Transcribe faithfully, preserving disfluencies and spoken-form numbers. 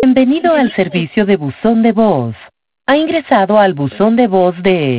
Bienvenido al servicio de buzón de voz. Ha ingresado al buzón de voz de